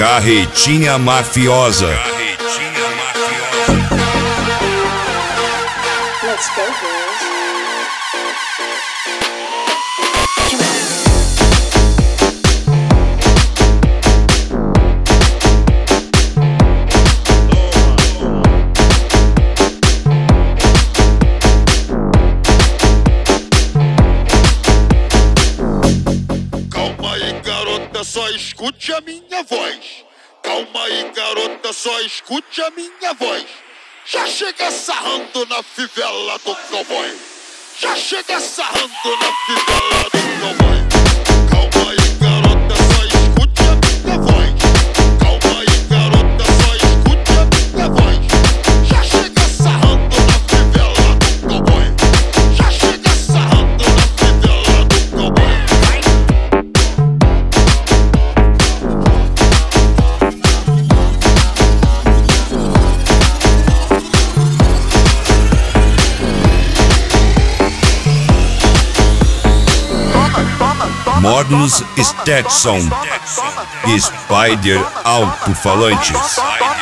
Carretinha Mafiosa. Let's go, girls. Calma aí, garota, só escute a minha voz. Calma aí, garota, só escute a minha voz. Já chega sarrando na fivela do cowboy. Já chega sarrando na fivela do cowboy. Calma aí, garota, só escute a minha voz. Calma aí, garota, só escute a minha voz. Já chega sarrando na fivela do cowboy. Já chega sarrando na fivela do cowboy. Modus Stetson, Spider Alto-Falantes.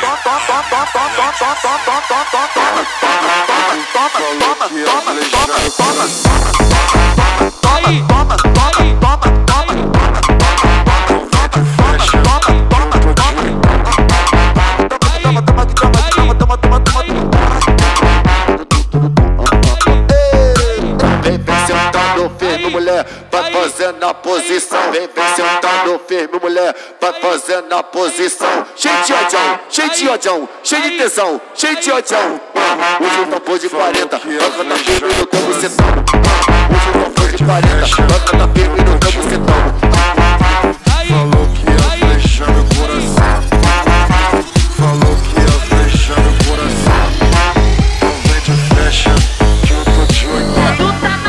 Mulher, vai fazendo a posição. Vem sentando firme, mulher, vai fazendo a posição. Cheio de odião, cheio de odião, cheio de tesão, cheio de odião. Hoje eu tô de 40, vai cantar firme no teu bucetão. Hoje eu tô de 40, vai cantar firme no teu bucetão. Falou que ia fechar meu coração. Falou que ia fechar meu coração. Então vem de fecha, que eu tô de 80.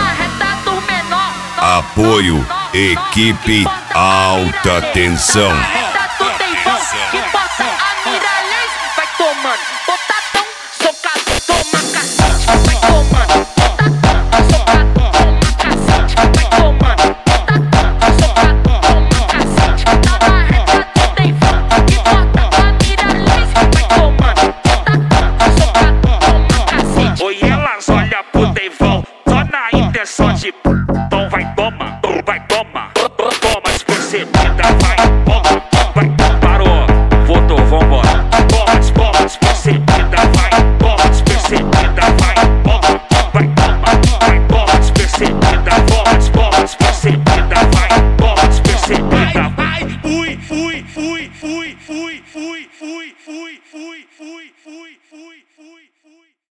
Apoio, equipe Alta Tensão. Tu tem voz que possa a miralhães. Vai tomando, botadão, socado, toma cacete. Vai tomando, botadão, socado, toma cacete. Vai tomando, botadão, socado, toma cacete. Na marreta tu tem voz que possa a miralhães. Vai tomando, botadão, socado, toma cacete. Oi, elas olham pro Deivão, só na intenção de